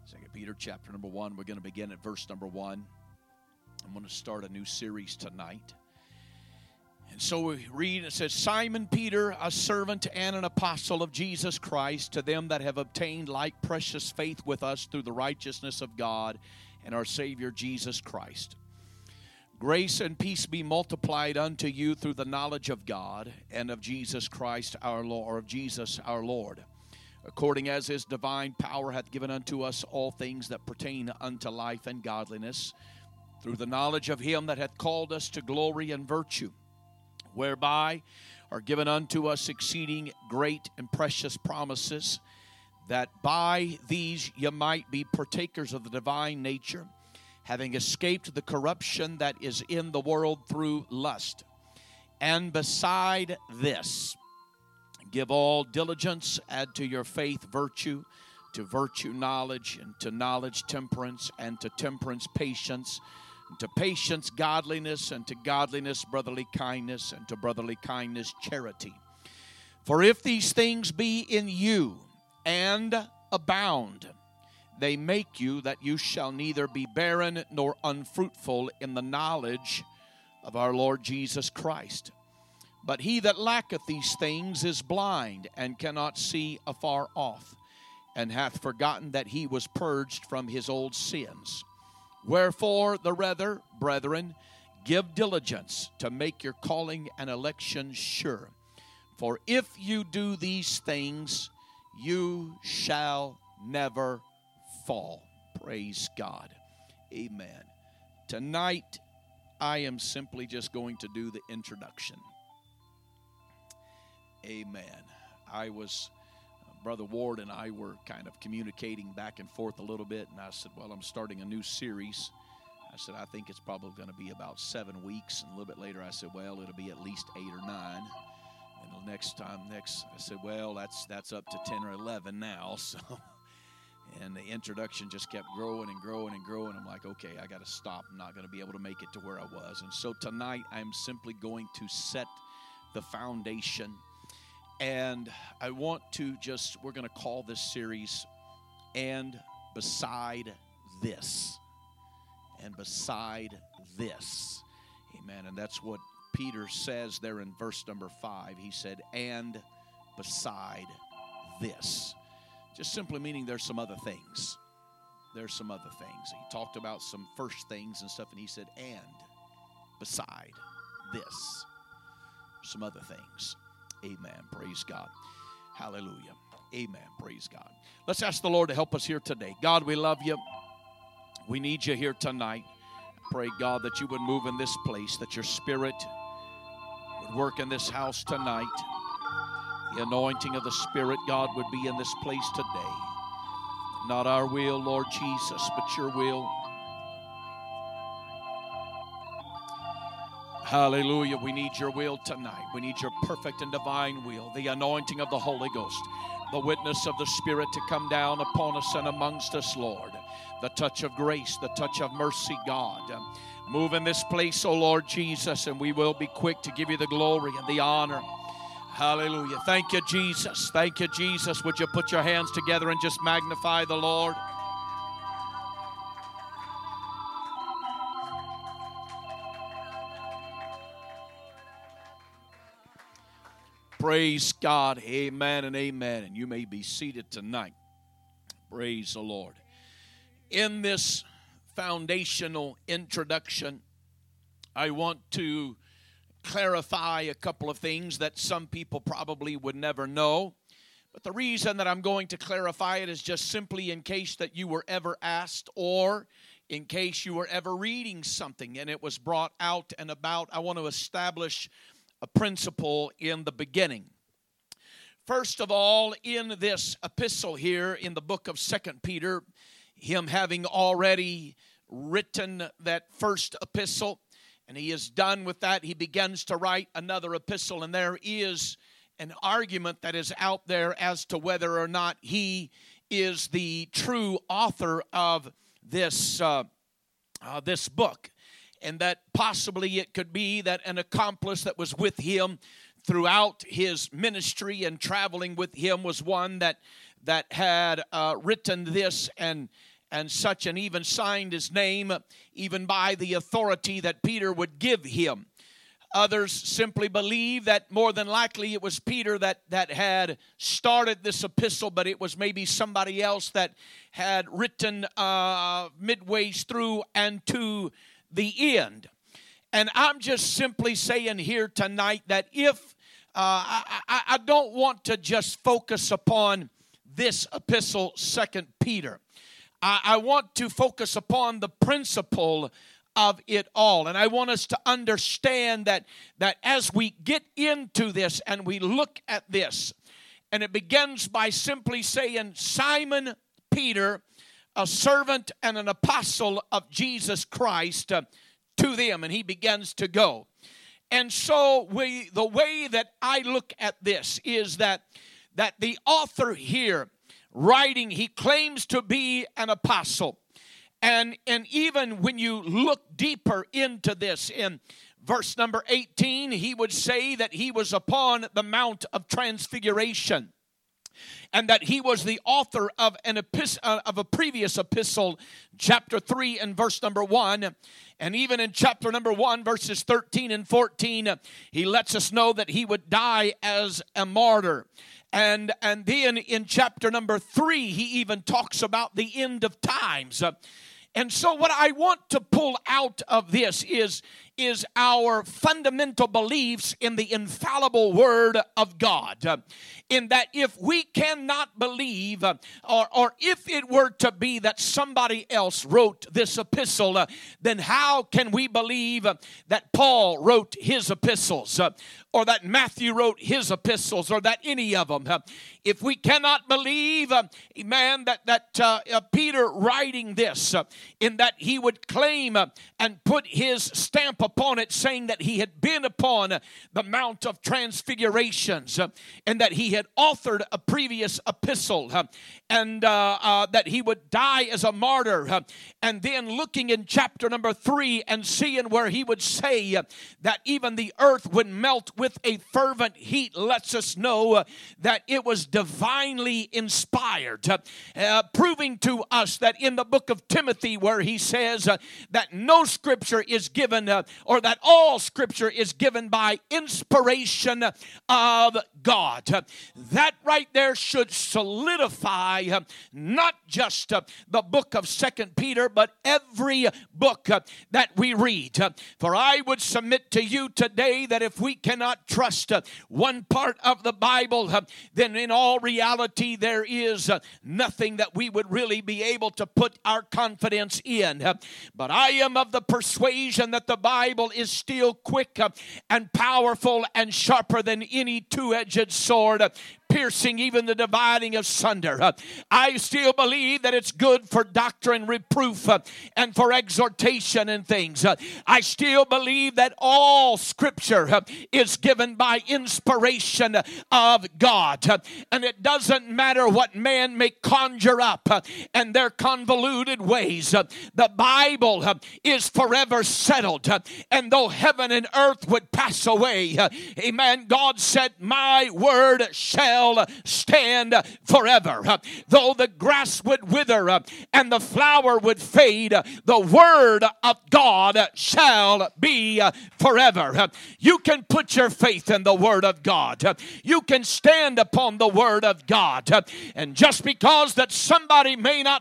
Second Peter chapter number 1. We're going to begin at verse number 1. I'm going to start a new series tonight. And so we read, it says, Simon Peter, a servant and an apostle of Jesus Christ, to them that have obtained like precious faith with us through the righteousness of God and our Savior Jesus Christ. Grace and peace be multiplied unto you through the knowledge of God and of Jesus Christ our Lord, or of Jesus our Lord, according as his divine power hath given unto us all things that pertain unto life and godliness, through the knowledge of him that hath called us to glory and virtue, whereby are given unto us exceeding great and precious promises, that by these ye might be partakers of the divine nature, having escaped the corruption that is in the world through lust. And beside this, give all diligence, add to your faith virtue, to virtue knowledge, and to knowledge temperance, and to temperance patience, and to patience godliness, and to godliness brotherly kindness, and to brotherly kindness charity. For if these things be in you and abound, they make you that you shall neither be barren nor unfruitful in the knowledge of our Lord Jesus Christ. But he that lacketh these things is blind, and cannot see afar off, and hath forgotten that he was purged from his old sins. Wherefore the rather, brethren, give diligence to make your calling and election sure. For if you do these things, you shall never fall. Praise God. Amen. Tonight, I am simply just going to do the introduction. Amen. Brother Ward and I were kind of communicating back and forth a little bit, and I said, well, I'm starting a new series. I said, I think it's probably going to be about 7 weeks, and a little bit later I said, well, it'll be at least 8 or 9. And the next, I said, well, that's up to 10 or 11 now, so... And the introduction just kept growing and growing and growing. I'm like, okay, I got to stop. I'm not going to be able to make it to where I was. And so tonight, I'm simply going to set the foundation. And I want to we're going to call this series, And Beside This. And Beside This. Amen. And that's what Peter says there in verse number 5. He said, and beside this. Just simply meaning there's some other things. There's some other things. He talked about some first things and stuff, and he said, and beside this, some other things. Amen. Praise God. Hallelujah. Amen. Praise God. Let's ask the Lord to help us here today. God, we love you. We need you here tonight. Pray, God, that you would move in this place, that your Spirit would work in this house tonight. The anointing of the Spirit, God, would be in this place today. Not our will, Lord Jesus, but your will. Hallelujah. We need your will tonight. We need your perfect and divine will. The anointing of the Holy Ghost. The witness of the Spirit to come down upon us and amongst us, Lord. The touch of grace, the touch of mercy, God. Move in this place, O Lord Jesus, and we will be quick to give you the glory and the honor. Hallelujah. Thank you, Jesus. Thank you, Jesus. Would you put your hands together and just magnify the Lord? Praise God. Amen and amen. And you may be seated tonight. Praise the Lord. In this foundational introduction, I want to clarify a couple of things that some people probably would never know. But the reason that I'm going to clarify it is just simply in case that you were ever asked, or in case you were ever reading something and it was brought out and about. I want to establish a principle in the beginning. First of all, in this epistle here in the book of 2 Peter, him having already written that first epistle, and he is done with that, he begins to write another epistle, and there is an argument that is out there as to whether or not he is the true author of this book, and that possibly it could be that an accomplice that was with him throughout his ministry and traveling with him was one that had written this and and such, and even signed his name, even by the authority that Peter would give him. Others simply believe that more than likely it was Peter that had started this epistle, but it was maybe somebody else that had written midways through and to the end. And I'm just simply saying here tonight that if I don't want to just focus upon this epistle, 2 Peter. I want to focus upon the principle of it all. And I want us to understand that as we get into this and we look at this, and it begins by simply saying, Simon Peter, a servant and an apostle of Jesus Christ, to them. And he begins to go. And so the way that I look at this is that the author here writing, he claims to be an apostle. And even when you look deeper into this, in verse number 18, he would say that he was upon the Mount of Transfiguration, and that he was the author of a previous epistle, chapter 3 and verse number 1. And even in chapter number 1, verses 13 and 14, he lets us know that he would die as a martyr. And then in chapter number 3, he even talks about the end of times. And so what I want to pull out of this is our fundamental beliefs in the infallible Word of God. In that if we cannot believe, or if it were to be that somebody else wrote this epistle, then how can we believe that Paul wrote his epistles, or that Matthew wrote his epistles, or that any of them? If we cannot believe, man, that Peter writing this, in that he would claim and put his stamp upon it, saying that he had been upon the Mount of Transfigurations, and that he had authored a previous epistle, and that he would die as a martyr, and then looking in chapter number 3 and seeing where he would say that even the earth would melt with a fervent heat, lets us know that it was divinely inspired, proving to us that in the book of Timothy, where he says that no scripture is given, or that all scripture is given by inspiration of God. That right there should solidify not just the book of 2 Peter, but every book that we read. For I would submit to you today that if we cannot trust one part of the Bible, then in all reality there is nothing that we would really be able to put our confidence in. But I am of the persuasion that the Bible is still quick and powerful and sharper than any two-edged sword, piercing even the dividing asunder. I still believe that it's good for doctrine, reproof, and for exhortation and things. I still believe that all Scripture is given by inspiration of God. And it doesn't matter what man may conjure up and their convoluted ways. The Bible is forever settled. And though heaven and earth would pass away, amen, God said, my word shall stand forever. Though the grass would wither and the flower would fade, the word of God shall be forever. You can put your faith in the word of God. You can stand upon the word of God. And just because that somebody may not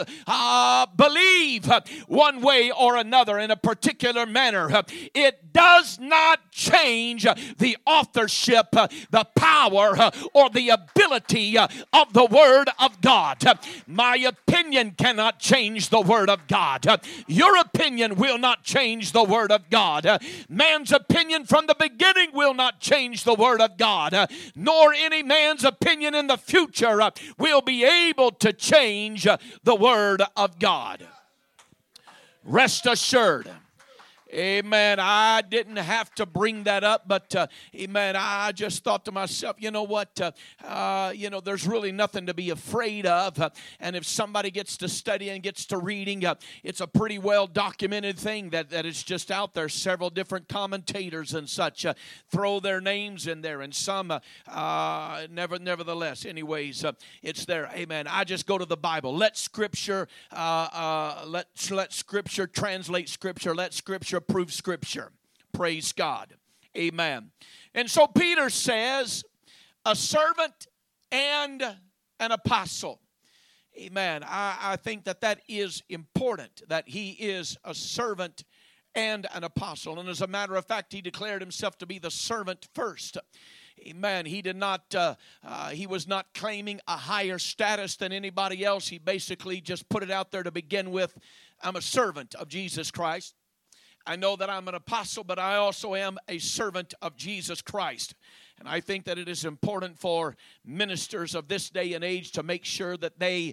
believe one way or another in a particular manner, it does not change the authorship, the power, or the ability of the Word of God. My opinion cannot change the Word of God. Your opinion will not change the Word of God. Man's opinion from the beginning will not change the Word of God, nor any man's opinion in the future will be able to change the Word of God. Rest assured Amen. I didn't have to bring that up, but amen. I just thought to myself, you know what? There's really nothing to be afraid of. And if somebody gets to study and gets to reading, it's a pretty well documented thing that is just out there. Several different commentators and such throw their names in there, and some nevertheless. Anyways, it's there. Amen. I just go to the Bible. Let Scripture let Scripture translate Scripture. Let Scripture prove Scripture. Praise God. Amen. And so Peter says, a servant and an apostle. Amen. I think that is important, that he is a servant and an apostle. And as a matter of fact, he declared himself to be the servant first. Amen. He did not. He was not claiming a higher status than anybody else. He basically just put it out there to begin with. I'm a servant of Jesus Christ. I know that I'm an apostle, but I also am a servant of Jesus Christ. And I think that it is important for ministers of this day and age to make sure that they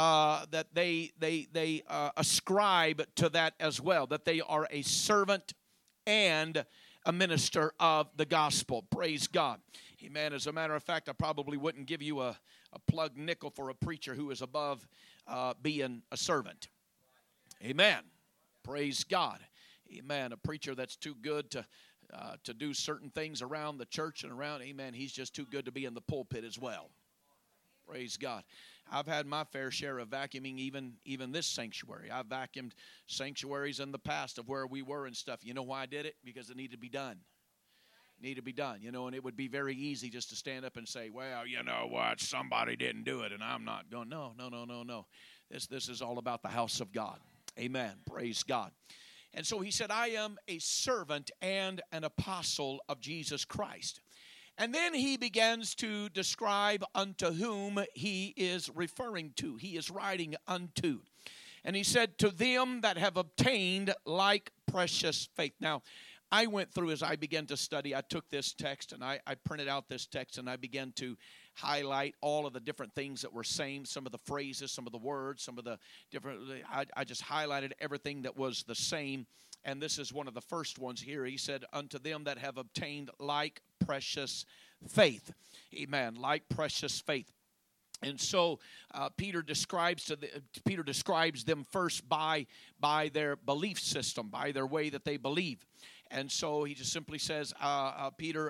ascribe to that as well, that they are a servant and a minister of the gospel. Praise God. Amen. As a matter of fact, I probably wouldn't give you a plug nickel for a preacher who is above being a servant. Amen. Praise God. Amen. A preacher that's too good to do certain things around the church and around, amen, he's just too good to be in the pulpit as well. Praise God. I've had my fair share of vacuuming even this sanctuary. I've vacuumed sanctuaries in the past of where we were and stuff. You know why I did it? Because it needed to be done. Need to be done, and it would be very easy just to stand up and say, well, you know what, somebody didn't do it and I'm not going. No. This is all about the house of God. Amen. Praise God. And so he said, I am a servant and an apostle of Jesus Christ. And then he begins to describe unto whom he is referring to. He is writing unto. And he said, to them that have obtained like precious faith. Now, I went through as I began to study, I took this text and I printed out this text and I began to highlight all of the different things that were same, some of the phrases, some of the words, some of the different, I just highlighted everything that was the same. And this is one of the first ones here. He said, unto them that have obtained like precious faith. Amen. Like precious faith. And so Peter describes them first by their belief system, by their way that they believe. And so he just simply says, Peter,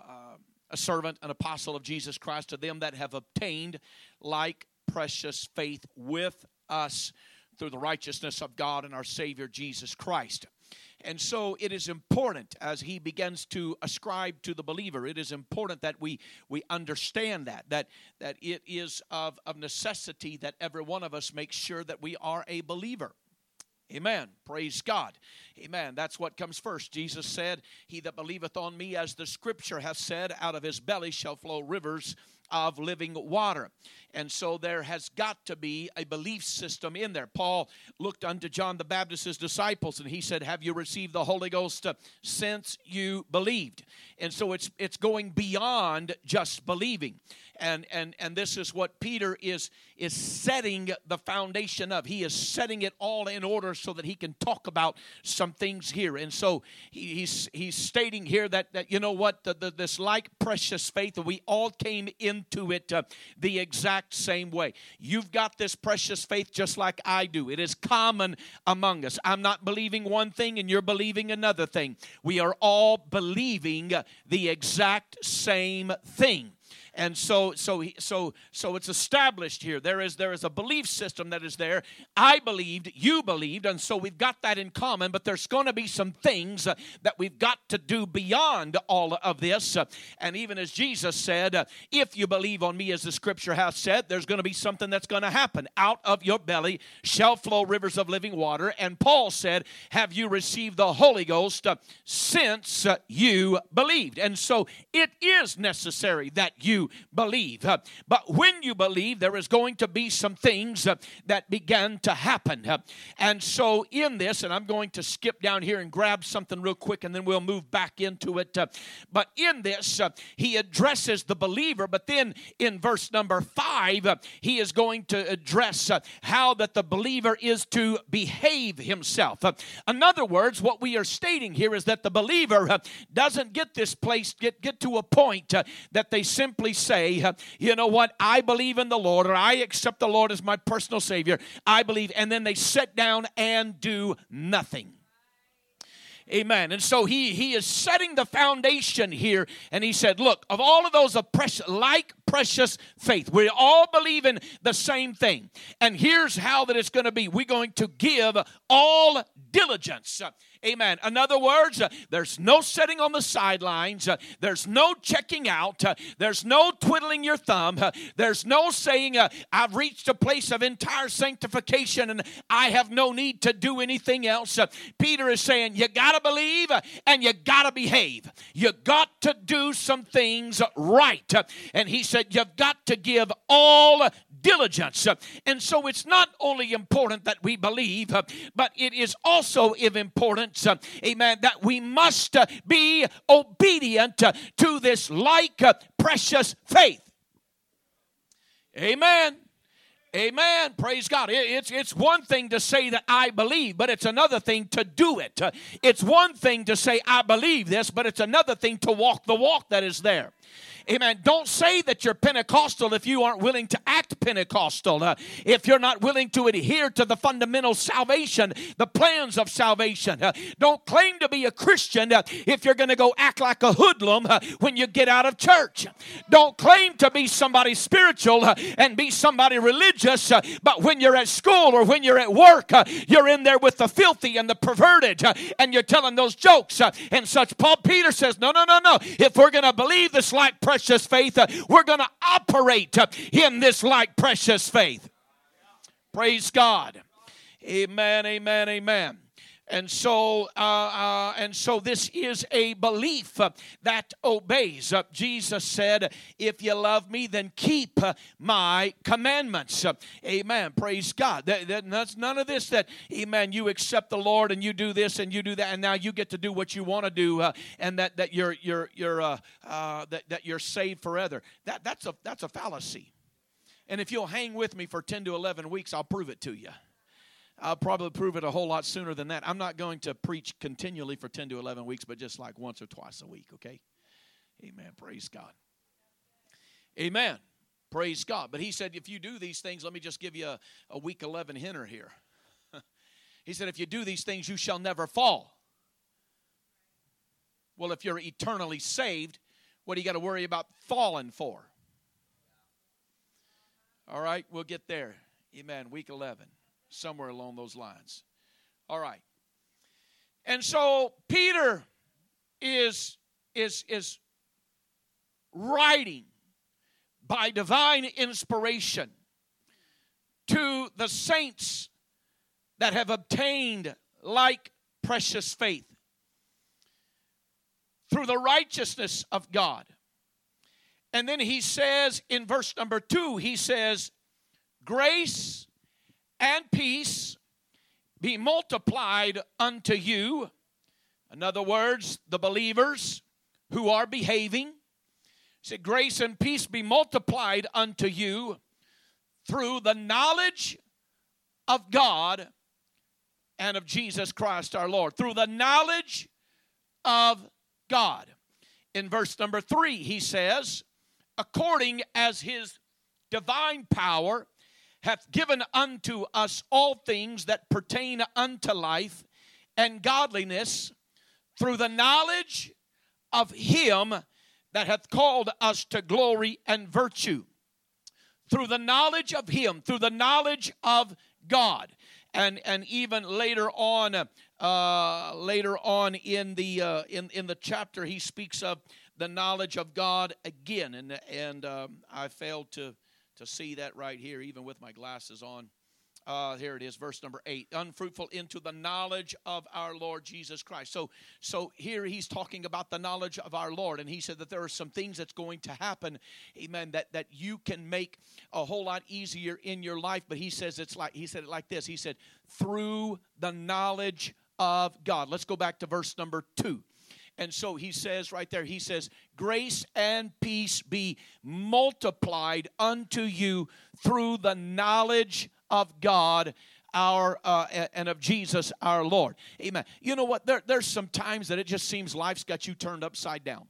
a servant, an apostle of Jesus Christ, to them that have obtained like precious faith with us through the righteousness of God and our Savior Jesus Christ. And so it is important as he begins to ascribe to the believer, it is important that we understand that it is of necessity that every one of us makes sure that we are a believer. Amen. Praise God. Amen. That's what comes first. Jesus said, he that believeth on me, as the scripture hath said, out of his belly shall flow rivers of living water. And so there has got to be a belief system in there. Paul looked unto John the Baptist's disciples and he said, have you received the Holy Ghost since you believed? And so it's going beyond just believing. And this is what Peter is setting the foundation of. He is setting it all in order so that he can talk about some things here. And so he's stating here that you know what, this like precious faith, that we all came into it the exact same way. You've got this precious faith just like I do. It is common among us. I'm not believing one thing and you're believing another thing. We are all believing the exact same thing. And so it's established here. There is a belief system that is there. I believed, you believed, and so we've got that in common, but there's going to be some things that we've got to do beyond all of this. And even as Jesus said, if you believe on me, as the scripture hath said, there's going to be something that's going to happen. Out of your belly shall flow rivers of living water. And Paul said, have you received the Holy Ghost since you believed? And so it is necessary that you to believe. But when you believe, there is going to be some things that begin to happen. And so in this, and I'm going to skip down here and grab something real quick, and then we'll move back into it. But in this, he addresses the believer, but then in verse number 5, he is going to address how that the believer is to behave himself. In other words, what we are stating here is that the believer doesn't get this place, get to a point that they simply say, you know what, I believe in the Lord, or I accept the Lord as my personal Savior, I believe, and then they sit down and do nothing. Amen. And so he is setting the foundation here, and he said, look, of all of those precious faith, we all believe in the same thing. And here's how that it's going to be. We're going to give all diligence. Amen. In other words, there's no sitting on the sidelines. There's no checking out. There's no twiddling your thumb. There's no saying, I've reached a place of entire sanctification and I have no need to do anything else. Peter is saying, you got to believe and you got to behave. You got to do some things right. And he said, you've got to give all diligence. And so it's not only important that we believe, but it is also important, amen, that we must be obedient to this precious faith. Amen. Amen. Praise God. It's one thing to say that I believe, but it's another thing to do it. It's one thing to say I believe this, but it's another thing to walk the walk that is there. Amen. Don't say that you're Pentecostal if you aren't willing to act Pentecostal. If you're not willing to adhere to the fundamental salvation, the plans of salvation. Don't claim to be a Christian if you're going to go act like a hoodlum when you get out of church. Don't claim to be somebody spiritual and be somebody religious, but when you're at school or when you're at work, you're in there with the filthy and the perverted, and you're telling those jokes and such. Peter says, no. If we're going to believe this precious faith, we're going to operate in this precious faith. Praise God. Amen, amen, amen. And so this is a belief that obeys. Jesus said, if you love me, then keep my commandments. Amen. Praise God. That's none of this that, amen, you accept the Lord and you do this and you do that, and now you get to do what you want to do, and that you're saved forever. That's a fallacy. And if you'll hang with me for 10 to 11 weeks, I'll prove it to you. I'll probably prove it a whole lot sooner than that. I'm not going to preach continually for 10 to 11 weeks, but just like once or twice a week, okay? Amen. Praise God. Amen. Praise God. But he said, if you do these things, let me just give you a week 11 hinter here. He said, if you do these things, you shall never fall. Well, if you're eternally saved, what do you got to worry about falling for? All right, we'll get there. Amen. Week 11. Somewhere along those lines. All right. And so Peter is writing by divine inspiration to the saints that have obtained precious faith through the righteousness of God. And then he says in verse number 2, he says, grace and peace be multiplied unto you. In other words, the believers who are behaving. Say, grace and peace be multiplied unto you through the knowledge of God and of Jesus Christ our Lord. Through the knowledge of God. In verse number 3, he says, according as his divine power hath given unto us all things that pertain unto life and godliness, through the knowledge of him that hath called us to glory and virtue. Through the knowledge of him, through the knowledge of God. And even later on in the chapter, he speaks of the knowledge of God again. And I failed to see that right here, even with my glasses on. Here it is, verse number 8. Unfruitful into the knowledge of our Lord Jesus Christ. So here he's talking about the knowledge of our Lord. And he said that there are some things that's going to happen, amen, that you can make a whole lot easier in your life. But he said it like this. He said, through the knowledge of God. Let's go back to verse number 2. And so he says right there, he says, grace and peace be multiplied unto you through the knowledge of God and of Jesus our Lord. Amen. You know what? There's some times that it just seems life's got you turned upside down.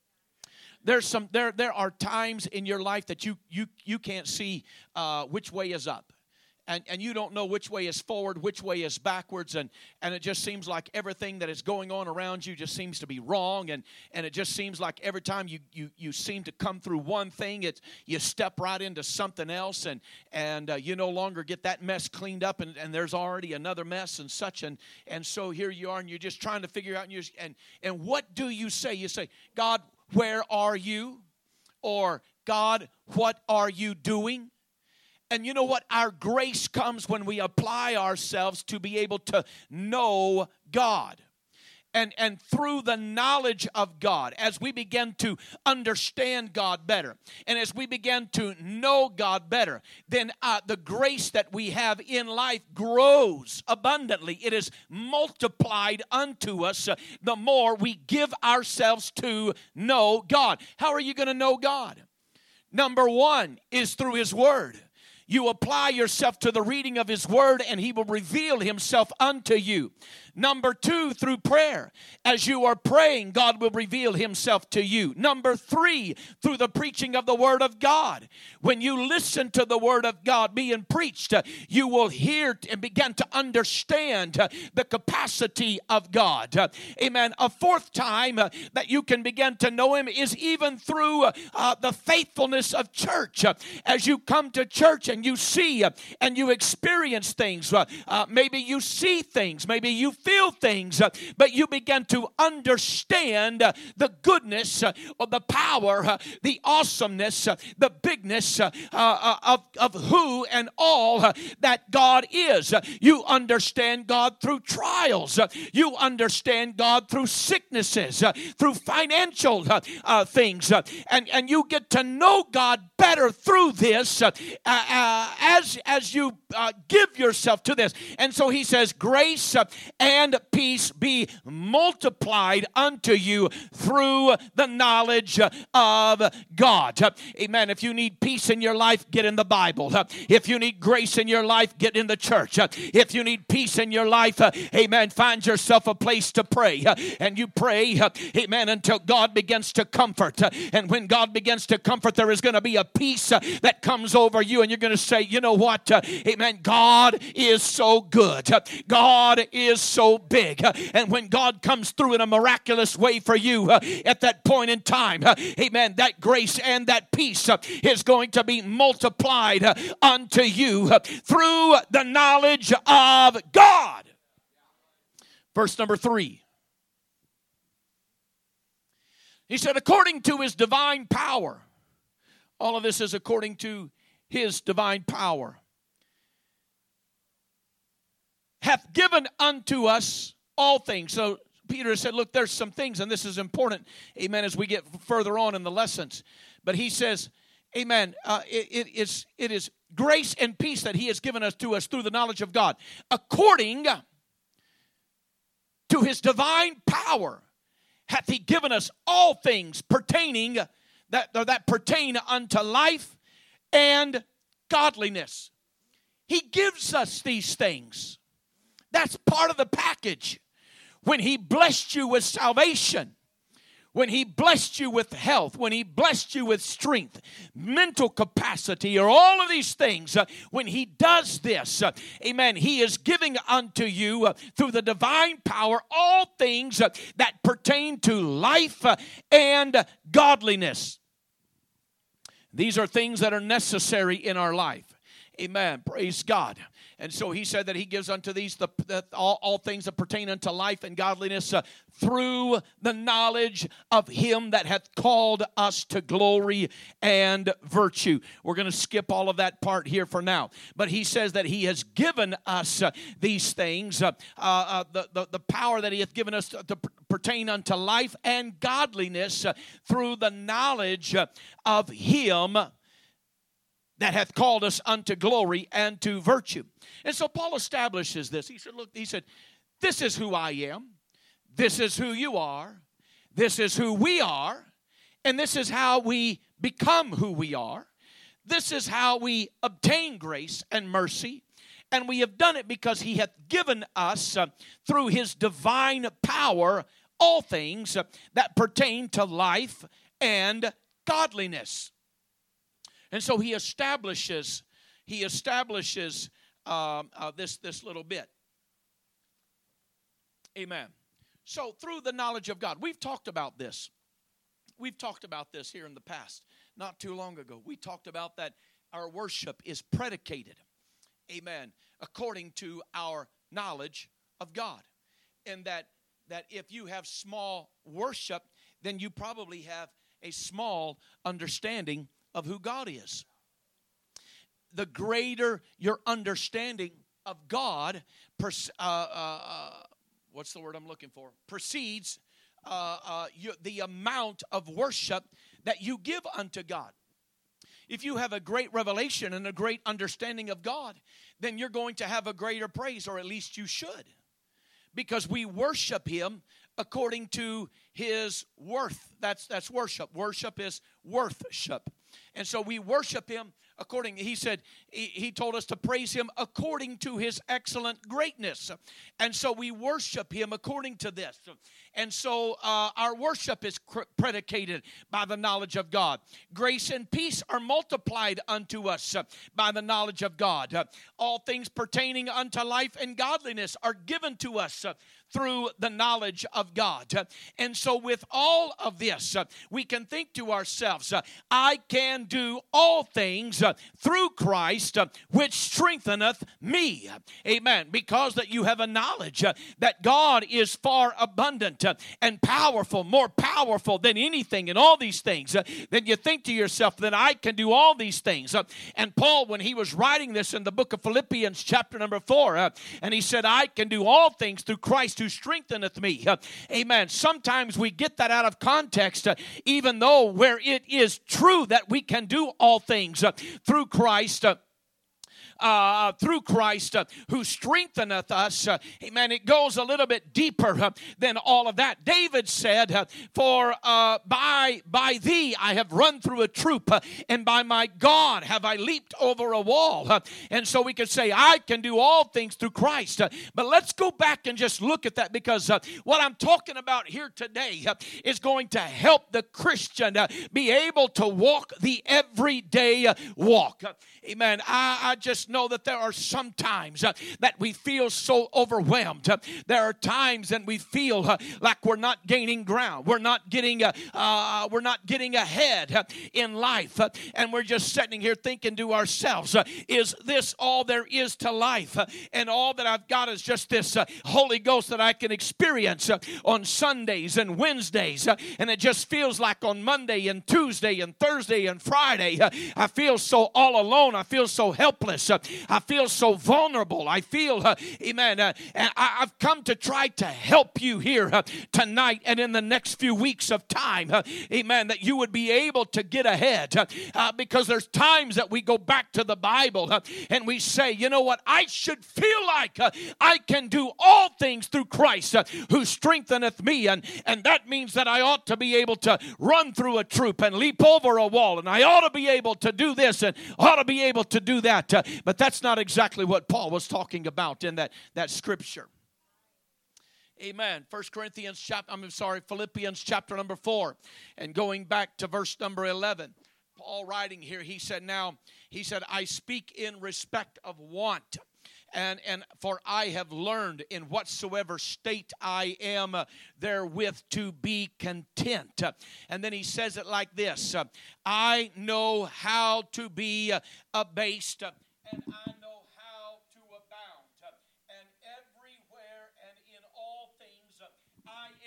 There are times in your life that you can't see which way is up. And you don't know which way is forward, which way is backwards, and it just seems like everything that is going on around you just seems to be wrong, and it just seems like every time you seem to come through one thing, you step right into something else, and you no longer get that mess cleaned up, and there's already another mess and such, and so here you are, and you're just trying to figure out, and what do you say? You say, God, where are you? Or, God, what are you doing? And you know what? Our grace comes when we apply ourselves to be able to know God. And through the knowledge of God, as we begin to understand God better, and as we begin to know God better, then the grace that we have in life grows abundantly. It is multiplied unto us the more we give ourselves to know God. How are you going to know God? Number one is through His Word. You apply yourself to the reading of His Word, and He will reveal Himself unto you. Number two, through prayer. As you are praying, God will reveal Himself to you. Number three, through the preaching of the Word of God. When you listen to the Word of God being preached, you will hear and begin to understand the capacity of God. Amen. A fourth time that you can begin to know Him is even through the faithfulness of church. As you come to church and you see and you experience things, maybe you see things, maybe you feel things, but you begin to understand the goodness or the power, the awesomeness, the bigness of who and all that God is. You understand God through trials. You understand God through sicknesses, through financial things, and you get to know God better through this as you give yourself to this. And so he says, grace and peace be multiplied unto you through the knowledge of God. Amen. If you need peace in your life, get in the Bible. If you need grace in your life, get in the church. If you need peace in your life, amen, find yourself a place to pray. And you pray, amen, until God begins to comfort. And when God begins to comfort, there is going to be a peace that comes over you, and you're going to say, you know what, amen, God is so good. God is so big. And when God comes through in a miraculous way for you at that point in time, amen, that grace and that peace is going to be multiplied unto you through the knowledge of God. Verse number 3. He said, according to His divine power. All of this is according to His divine power. Hath given unto us all things. So Peter said, look, there's some things, and this is important, amen, as we get further on in the lessons. But he says, amen, it is grace and peace that He has given us to us through the knowledge of God. According to His divine power hath He given us all things pertaining, that pertain unto life and godliness. He gives us these things. That's part of the package. When He blessed you with salvation, when He blessed you with health, when He blessed you with strength, mental capacity, or all of these things, when He does this, amen, He is giving unto you through the divine power all things that pertain to life and godliness. These are things that are necessary in our life. Amen. Praise God. And so he said that he gives unto these all things that pertain unto life and godliness through the knowledge of him that hath called us to glory and virtue. We're going to skip all of that part here for now. But he says that he has given us these things, the power that he hath given us to pertain unto life and godliness through the knowledge of him that hath called us unto glory and to virtue. And so Paul establishes this. He said, this is who I am. This is who you are. This is who we are. And this is how we become who we are. This is how we obtain grace and mercy. And we have done it because he hath given us, through his divine power, all things that pertain to life and godliness. And so he establishes this little bit. Amen. So through the knowledge of God, we've talked about this. We've talked about this here in the past, not too long ago. We talked about that our worship is predicated, amen, according to our knowledge of God. And that if you have small worship, then you probably have a small understanding of who God is. The greater your understanding of God, what's the word I'm looking for? Precedes the amount of worship that you give unto God. If you have a great revelation and a great understanding of God, then you're going to have a greater praise, or at least you should. Because we worship him according to his worth. That's worship. Worship is worthship. And so we worship him according, he said, he told us to praise him according to his excellent greatness. And so we worship him according to this. And so our worship is predicated by the knowledge of God. Grace and peace are multiplied unto us by the knowledge of God. All things pertaining unto life and godliness are given to us through the knowledge of God. And so with all of this, we can think to ourselves, I can do all things through Christ, which strengtheneth me. Amen. Because that you have a knowledge that God is far abundant and powerful, more powerful than anything in all these things, then you think to yourself that I can do all these things. And Paul, when he was writing this in the book of Philippians chapter number 4, and he said, I can do all things through Christ who strengtheneth me. Amen. Sometimes we get that out of context, even though where it is true that we can do all things through Christ, who strengtheneth us. Amen. It goes a little bit deeper than all of that. David said, for by thee I have run through a troop, and by my God have I leaped over a wall. And so we could say, I can do all things through Christ. But let's go back and just look at that, because what I'm talking about here today is going to help the Christian be able to walk the everyday walk. Amen. I just know that there are some times that we feel so overwhelmed. There are times that we feel like we're not gaining ground. We're not getting ahead in life, and we're just sitting here thinking to ourselves, is this all there is to life? And all that I've got is just this Holy Ghost that I can experience on Sundays and Wednesdays, and it just feels like on Monday and Tuesday and Thursday and Friday I feel so all alone. I feel so helpless. I feel so vulnerable. I feel, amen, and I've come to try to help you here tonight and in the next few weeks of time, amen, that you would be able to get ahead, because there's times that we go back to the Bible and we say, you know what, I should feel like I can do all things through Christ who strengtheneth me, and that means that I ought to be able to run through a troop and leap over a wall, and I ought to be able to do this and ought to be able to do that. But that's not exactly what Paul was talking about in that scripture. Amen. Philippians chapter number 4, and going back to verse number 11. Paul writing here, he said, I speak in respect of want. And for I have learned in whatsoever state I am therewith to be content. And then he says it like this, I know how to be abased, and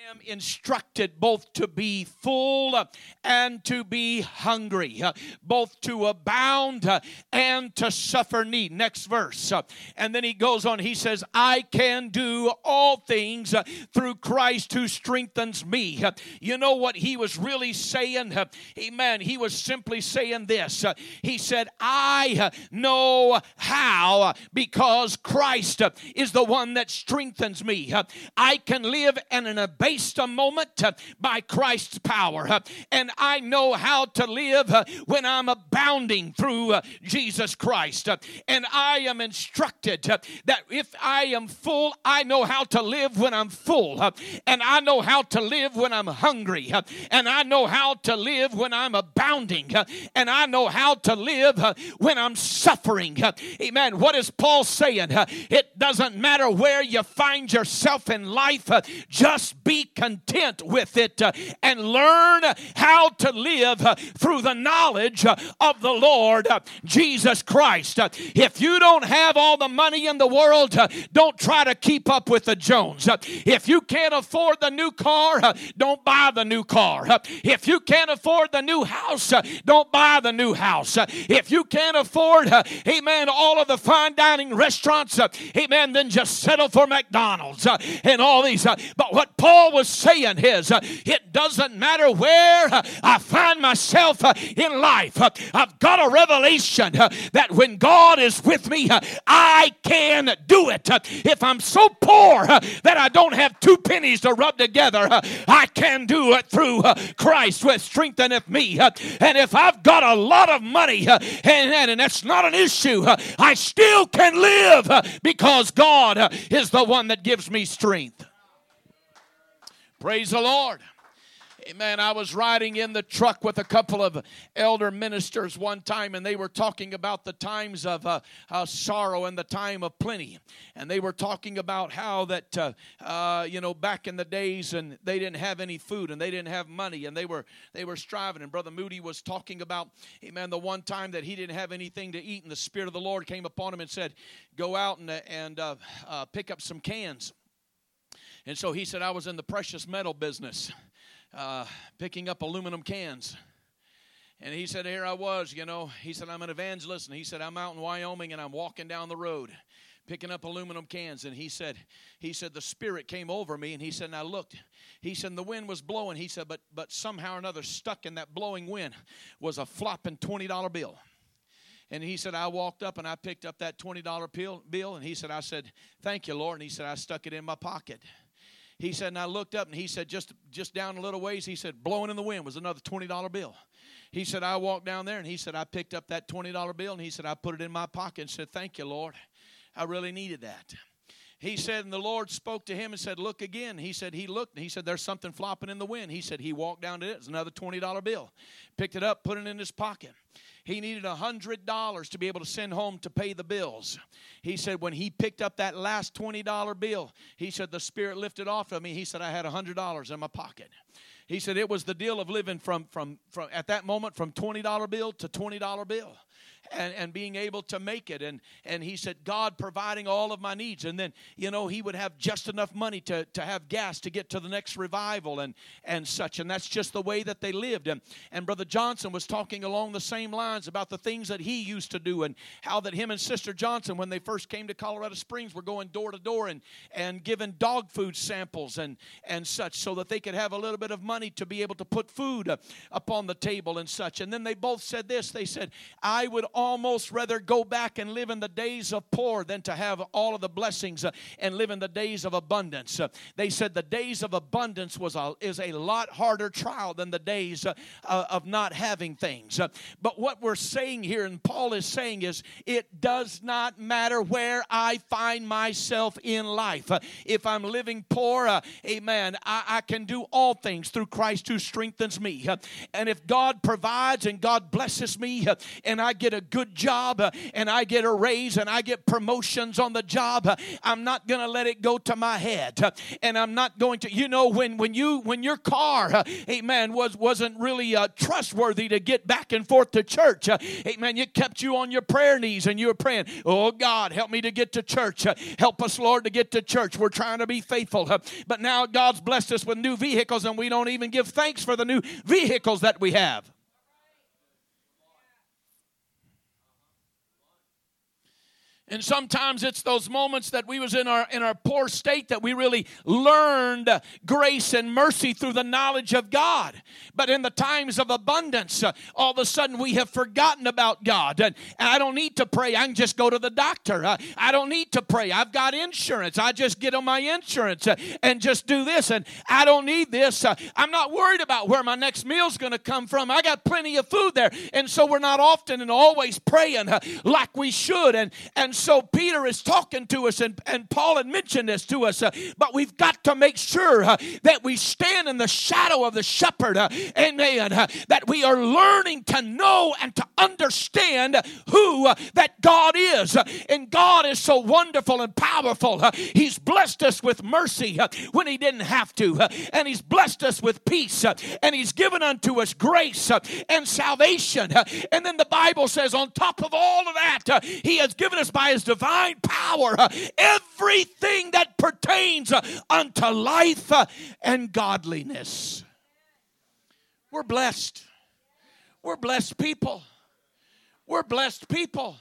am instructed both to be full and to be hungry, both to abound and to suffer need. Next verse. And then he goes on, he says, I can do all things through Christ who strengthens me. You know what he was really saying? Amen. He was simply saying this. He said, I know how because Christ is the one that strengthens me. I can live in an abased moment by Christ's power. And I know how to live when I'm abounding through Jesus Christ. And I am instructed that if I am full, I know how to live when I'm full. And I know how to live when I'm hungry. And I know how to live when I'm abounding. And I know how to live when I'm suffering. Amen. What is Paul saying? It doesn't matter where you find yourself in life. Just be content with it and learn how to live through the knowledge of the Lord Jesus Christ. If you don't have all the money in the world, don't try to keep up with the Jones. If you can't afford the new car, don't buy the new car. If you can't afford the new house, don't buy the new house. If you can't afford, amen, all of the fine dining restaurants, amen, then just settle for McDonald's and all these. But what Paul was saying is, it doesn't matter where I find myself in life. I've got a revelation that when God is with me, I can do it. If I'm so poor that I don't have 2 pennies to rub together, I can do it through Christ which strengtheneth me. And if I've got a lot of money, and that's not an issue, I still can live because God is the one that gives me strength. Praise the Lord. Amen. I was riding in the truck with a couple of elder ministers one time, and they were talking about the times of sorrow and the time of plenty. And they were talking about how that, back in the days, and they didn't have any food, and they didn't have money, and they were striving. And Brother Moody was talking about, amen, the one time that he didn't have anything to eat, and the Spirit of the Lord came upon him and said, go out and pick up some cans. And so he said, I was in the precious metal business, picking up aluminum cans. And he said, here I was, he said, I'm an evangelist. And he said, I'm out in Wyoming and I'm walking down the road picking up aluminum cans. And he said, the Spirit came over me. And he said, and I looked. He said, the wind was blowing. He said, but somehow or another stuck in that blowing wind was a flopping $20 bill. And he said, I walked up and I picked up that $20 bill. And he said, I said, thank you, Lord. And he said, I stuck it in my pocket. He said, and I looked up, and he said, just down a little ways, he said, blowing in the wind was another $20 bill. He said, I walked down there, and he said, I picked up that $20 bill, and he said, I put it in my pocket and said, thank you, Lord. I really needed that. He said, and the Lord spoke to him and said, look again. He said, he looked, and he said, there's something flopping in the wind. He said, he walked down to it. It's another $20 bill. Picked it up, put it in his pocket. He needed $100 to be able to send home to pay the bills. He said when he picked up that last $20 bill, he said the Spirit lifted off of me. He said I had $100 in my pocket. He said it was the deal of living from at that moment from $20 bill to $20 bill. And being able to make it. And he said, God providing all of my needs. And then, he would have just enough money to have gas to get to the next revival and such. And that's just the way that they lived. And Brother Johnson was talking along the same lines about the things that he used to do and how that him and Sister Johnson, when they first came to Colorado Springs, were going door to door and giving dog food samples and such so that they could have a little bit of money to be able to put food upon the table and such. And then they both said this. They said, I would almost rather go back and live in the days of poor than to have all of the blessings and live in the days of abundance. They said the days of abundance is a lot harder trial than the days of not having things. But what we're saying here, and Paul is saying, is it does not matter where I find myself in life. If I'm living poor, amen, I can do all things through Christ who strengthens me. And if God provides and God blesses me and I get a good job and I get a raise and I get promotions on the job, I'm not going to let it go to my head. And I'm not going to, when your car, amen, wasn't really trustworthy to get back and forth to church. Amen. It kept you on your prayer knees and you were praying, oh God, help me to get to church. Help us, Lord, to get to church. We're trying to be faithful. But now God's blessed us with new vehicles and we don't even give thanks for the new vehicles that we have. And sometimes it's those moments that we was in our poor state that we really learned grace and mercy through the knowledge of God. But in the times of abundance, all of a sudden we have forgotten about God. And I don't need to pray. I can just go to the doctor. I don't need to pray. I've got insurance. I just get on my insurance and just do this. And I don't need this. I'm not worried about where my next meal's going to come from. I got plenty of food there. And so we're not often and always praying like we should. And so Peter is talking to us, and Paul had mentioned this to us, but we've got to make sure that we stand in the shadow of the shepherd, amen, that we are learning to know and to understand who that God is. And God is so wonderful and powerful. He's blessed us with mercy when he didn't have to, and he's blessed us with peace, and he's given unto us grace and salvation. And then the Bible says on top of all of that, he has given us by his divine power everything that pertains unto life and godliness. We're blessed. We're blessed people. We're blessed people.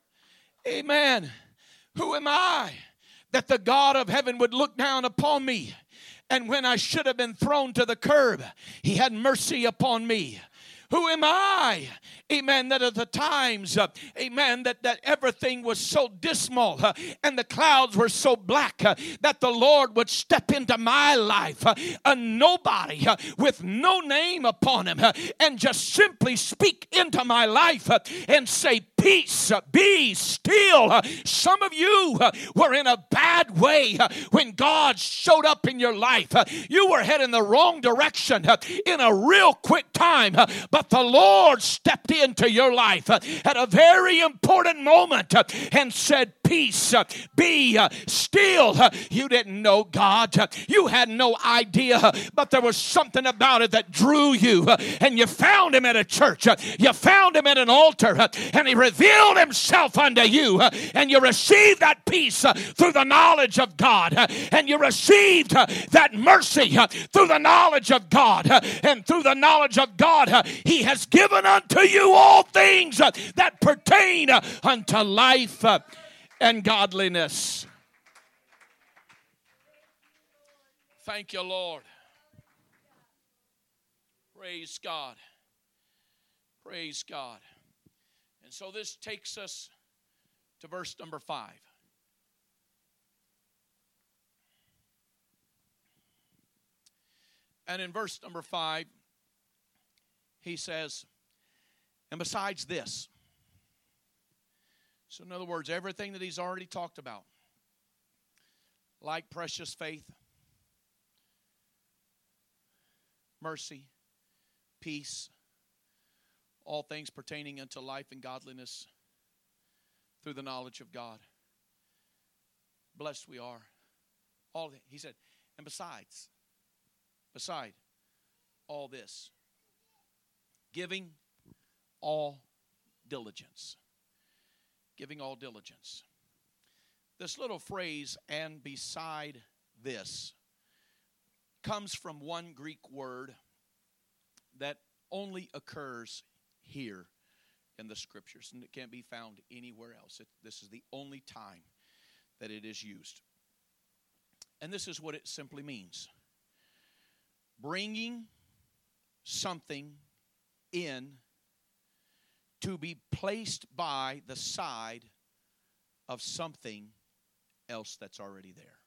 Amen. Who am I that the God of heaven would look down upon me? And when I should have been thrown to the curb, he had mercy upon me. Who am I? Amen. That at the times, amen, that everything was so dismal and the clouds were so black that the Lord would step into my life, a nobody with no name upon him, and just simply speak into my life and say, peace, be still. Some of you were in a bad way when God showed up in your life. You were heading the wrong direction in a real quick time, but the Lord stepped into your life at a very important moment and said, peace, be still. You didn't know God. You had no idea, but there was something about it that drew you, and you found him at a church. You found him at an altar, and he revealed himself unto you, and you received that peace through the knowledge of God, and you received that mercy through the knowledge of God, and through the knowledge of God, he has given unto you all things that pertain unto life and godliness. Thank you, Lord. Praise God. Praise God. And so this takes us to verse number 5. And in verse number 5, he says, and besides this, so in other words, everything that he's already talked about, like precious faith, mercy, peace, all things pertaining unto life and godliness through the knowledge of God. Blessed we are. All he said, and beside all this, giving all diligence. Giving all diligence. This little phrase, and beside this, comes from one Greek word that only occurs here in the Scriptures, and it can't be found anywhere else. This is the only time that it is used. And this is what it simply means. Bringing something in to be placed by the side of something else that's already there.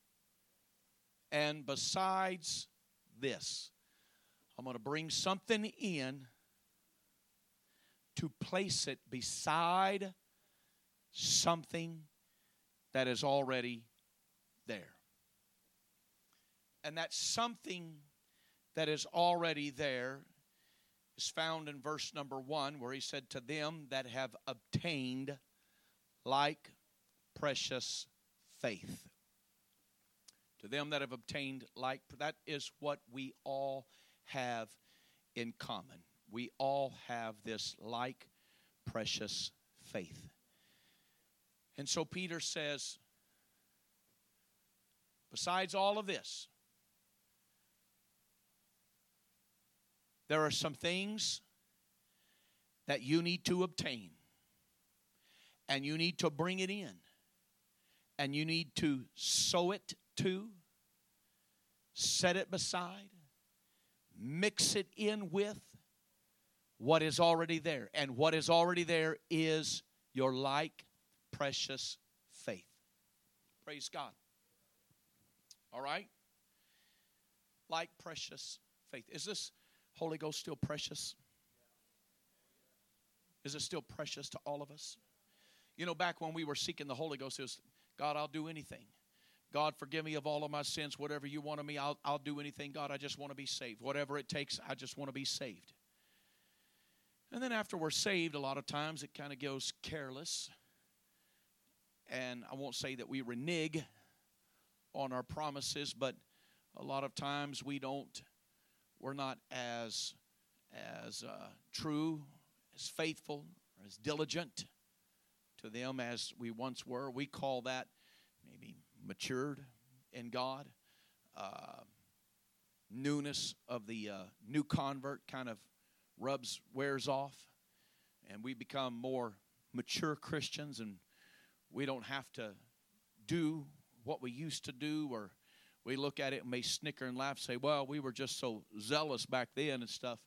And besides this, I'm going to bring something in to place it beside something that is already there. And that something that is already there is found in verse number 1, where he said, to them that have obtained like precious faith. To them that have obtained like, that is what we all have in common. we all have this like precious faith. And so Peter says, besides all of this, there are some things that you need to obtain. And you need to bring it in. And you need to sow it to, set it beside, mix it in with what is already there. And what is already there is your like precious faith. Praise God. All right? Like precious faith. Is this Holy Ghost still precious? Is it still precious to all of us? You know, back when we were seeking the Holy Ghost, it was, God, I'll do anything. God, forgive me of all of my sins. Whatever you want of me, I'll do anything. God, I just want to be saved. Whatever it takes, I just want to be saved. And then after we're saved, a lot of times it kind of goes careless. And I won't say that we renege on our promises, but a lot of times we're not as true, as faithful, or as diligent to them as we once were. We call that maybe matured in God. Newness of the new convert kind of wears off, and we become more mature Christians, and we don't have to do what we used to do, or we look at it and may snicker and laugh, say, well, we were just so zealous back then and stuff.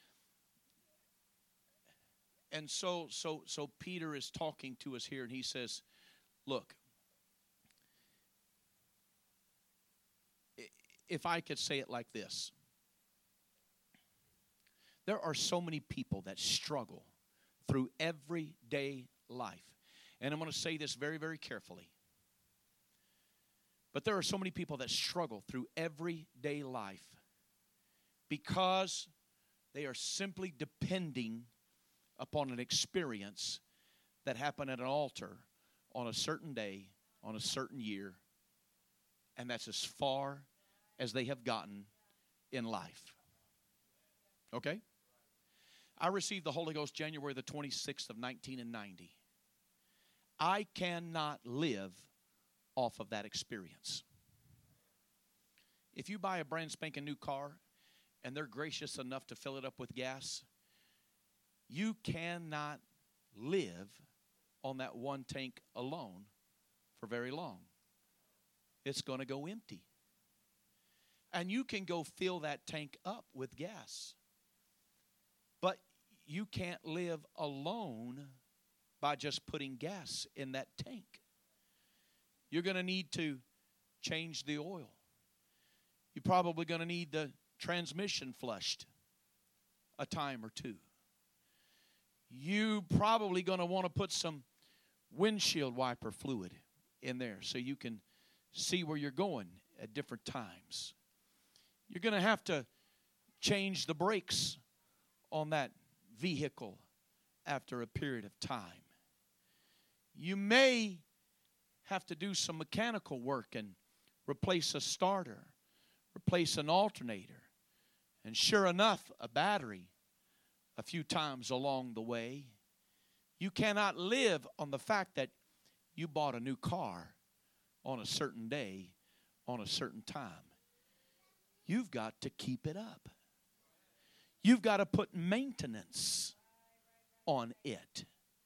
And so Peter is talking to us here, and he says, look, if I could say it like this, there are so many people that struggle through everyday life. And I'm going to say this very, very carefully. But there are so many people that struggle through everyday life because they are simply depending upon an experience that happened at an altar on a certain day, on a certain year, and that's as far as they have gotten in life. Okay? I received the Holy Ghost January the 26th of 1990. I cannot live off of that experience. If you buy a brand spanking new car and they're gracious enough to fill it up with gas, you cannot live on that one tank alone for very long. It's going to go empty. And you can go fill that tank up with gas. But you can't live alone by just putting gas in that tank. You're going to need to change the oil. You're probably going to need the transmission flushed a time or two. You probably going to want to put some windshield wiper fluid in there so you can see where you're going at different times. You're going to have to change the brakes on that vehicle after a period of time. You may have to do some mechanical work and replace a starter, replace an alternator, and sure enough, a battery a few times along the way. You cannot live on the fact that you bought a new car on a certain day, on a certain time. You've got to keep it up. You've got to put maintenance on it.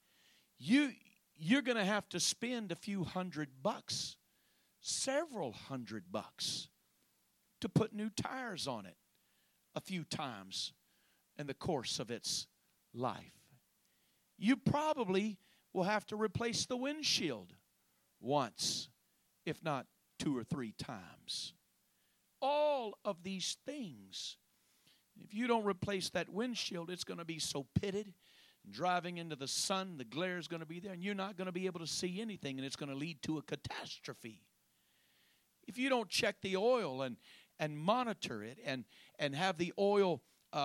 You're going to have to spend a few $100, several $100 to put new tires on it a few times in the course of its life. You probably will have to replace the windshield once, if not 2 or 3 times. All of these things, if you don't replace that windshield, it's going to be so pitted. Driving into the sun, the glare is going to be there, and you're not going to be able to see anything, and it's going to lead to a catastrophe. If you don't check the oil and monitor it and have the oil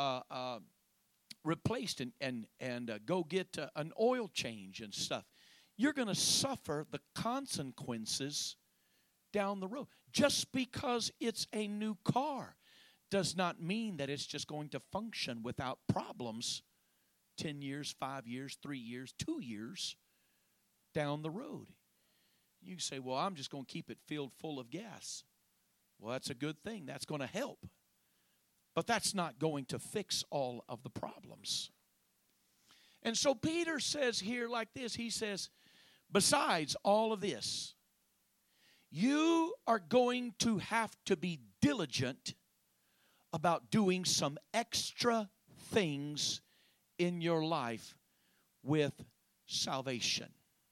replaced and go get an oil change and stuff, you're going to suffer the consequences down the road. Just because it's a new car does not mean that it's just going to function without problems 10 years, 5 years, 3 years, 2 years down the road. You can say, well, I'm just going to keep it filled full of gas. Well, that's a good thing. That's going to help. But that's not going to fix all of the problems. And so Peter says here like this, he says, besides all of this, you are going to have to be diligent about doing some extra things in your life with salvation.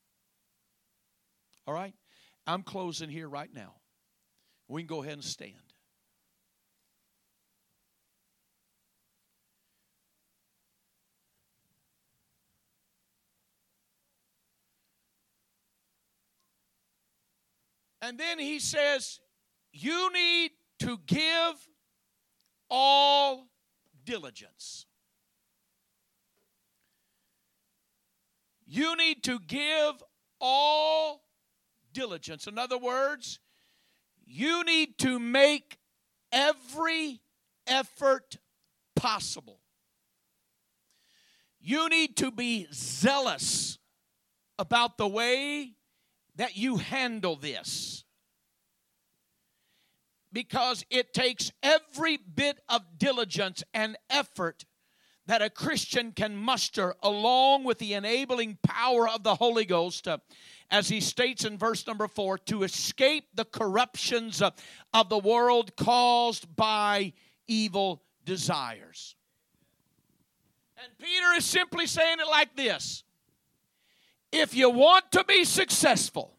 All right? I'm closing here right now. We can go ahead and stand. And then he says, you need to give all diligence. You need to give all diligence. In other words, you need to make every effort possible. You need to be zealous about the way that you handle this, because it takes every bit of diligence and effort that a Christian can muster, along with the enabling power of the Holy Ghost, as he states in verse number 4, to escape the corruptions of the world caused by evil desires. And Peter is simply saying it like this: if you want to be successful,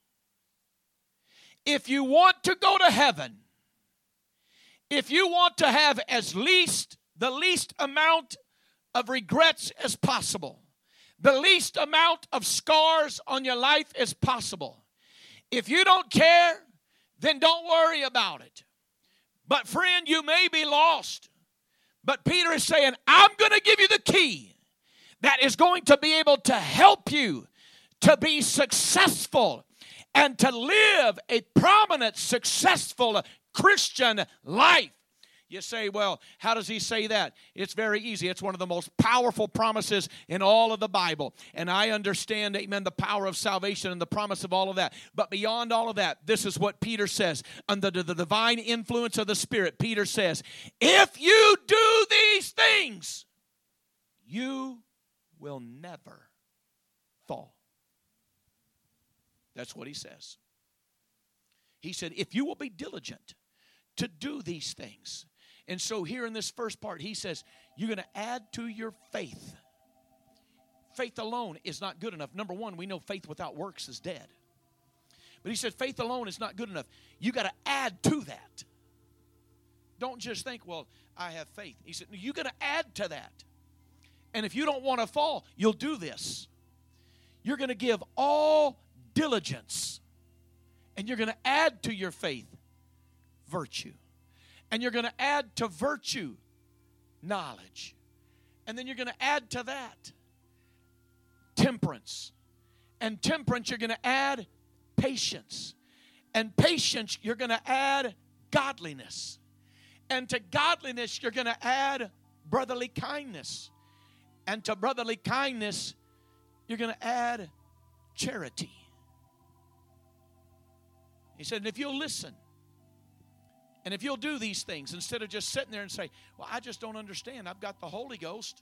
if you want to go to heaven, if you want to have the least amount of regrets as possible, the least amount of scars on your life as possible, if you don't care, then don't worry about it. But friend, you may be lost. But Peter is saying, I'm going to give you the key that is going to be able to help you to be successful and to live a prominent, successful Christian life. You say, well, how does he say that? It's very easy. It's one of the most powerful promises in all of the Bible. And I understand, amen, the power of salvation and the promise of all of that. But beyond all of that, this is what Peter says. Under the divine influence of the Spirit, Peter says, if you do these things, you will never fall. That's what he says. He said, if you will be diligent to do these things. And so here in this first part, he says, you're going to add to your faith. Faith alone is not good enough. Number one, we know faith without works is dead. But he said faith alone is not good enough. You got to add to that. Don't just think, well, I have faith. He said, you got to add to that. And if you don't want to fall, you'll do this. You're going to give all diligence. And you're going to add to your faith virtue. And you're going to add to virtue knowledge. And then you're going to add to that temperance. And temperance, you're going to add patience. And patience, you're going to add godliness. And to godliness, you're going to add brotherly kindness. And to brotherly kindness, you're going to add charity. He said, and if you'll listen, and if you'll do these things, instead of just sitting there and say, well, I just don't understand. I've got the Holy Ghost.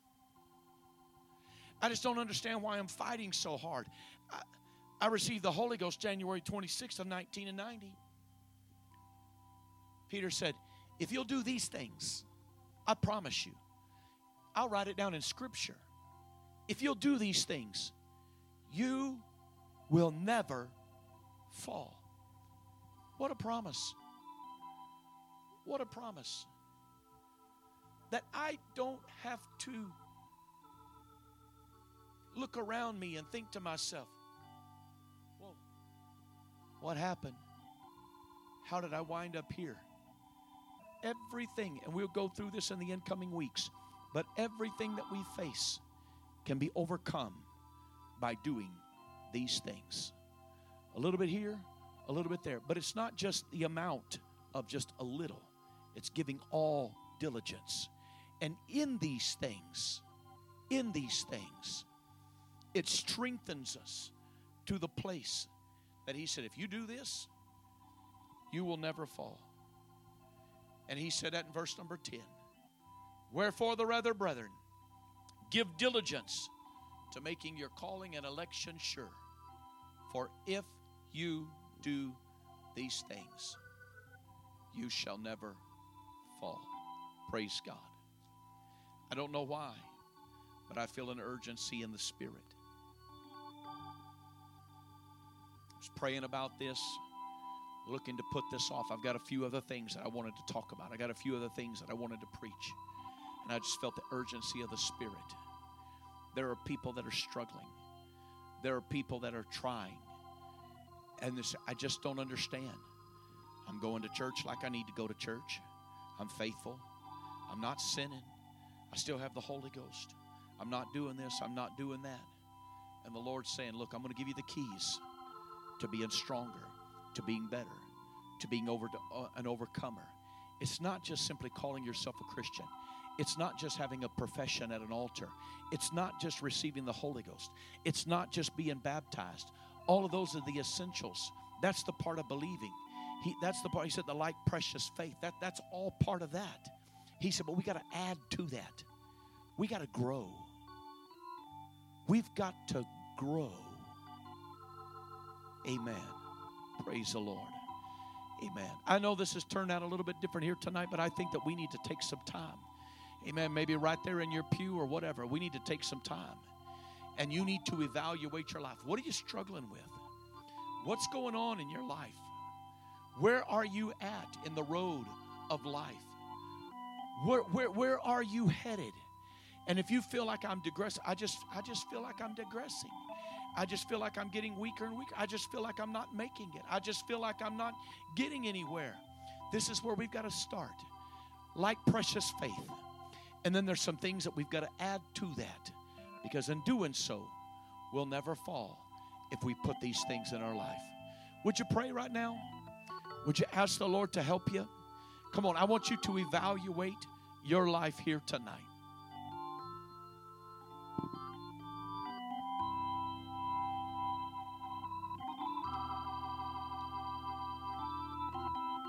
I just don't understand why I'm fighting so hard. I received the Holy Ghost January 26th of 1990. Peter said, if you'll do these things, I promise you, I'll write it down in Scripture. If you'll do these things, you will never fall. What a promise. What a promise. That I don't have to look around me and think to myself, whoa, what happened? How did I wind up here? Everything, and we'll go through this in the incoming weeks, but everything that we face can be overcome by doing these things. A little bit here, a little bit there. But it's not just the amount of just a little. It's giving all diligence. And in these things, it strengthens us to the place that he said, if you do this, you will never fall. And he said that in verse number 10. Wherefore the rather, brethren, give diligence to making your calling and election sure. For if you do these things, you shall never fall. Praise God. I don't know why, but I feel an urgency in the Spirit. I was praying about this, looking to put this off. I've got a few other things that I wanted to talk about. I got a few other things that I wanted to preach. And I just felt the urgency of the Spirit. There are people that are struggling. There are people that are trying. And this, I just don't understand. I'm going to church like I need to go to church. I'm faithful. I'm not sinning. I still have the Holy Ghost. I'm not doing this. I'm not doing that. And the Lord's saying, look, I'm going to give you the keys to being stronger, to being better, to being an overcomer. It's not just simply calling yourself a Christian. It's not just having a profession at an altar. It's not just receiving the Holy Ghost. It's not just being baptized. All of those are the essentials. That's the part of believing. That's the part, he said, the like precious faith. That's all part of that. He said, but we got to add to that. We got to grow. We've got to grow. Amen. Praise the Lord. Amen. I know this has turned out a little bit different here tonight, but I think that we need to take some time. Amen. Maybe right there in your pew or whatever. We need to take some time. And you need to evaluate your life. What are you struggling with? What's going on in your life? Where are you at in the road of life? Where are you headed? And if you feel like I'm digressing, I just feel like I'm digressing. I just feel like I'm getting weaker and weaker. I just feel like I'm not making it. I just feel like I'm not getting anywhere. This is where we've got to start. Like precious faith. And then there's some things that we've got to add to that. Because in doing so, we'll never fall if we put these things in our life. Would you pray right now? Would you ask the Lord to help you? Come on, I want you to evaluate your life here tonight.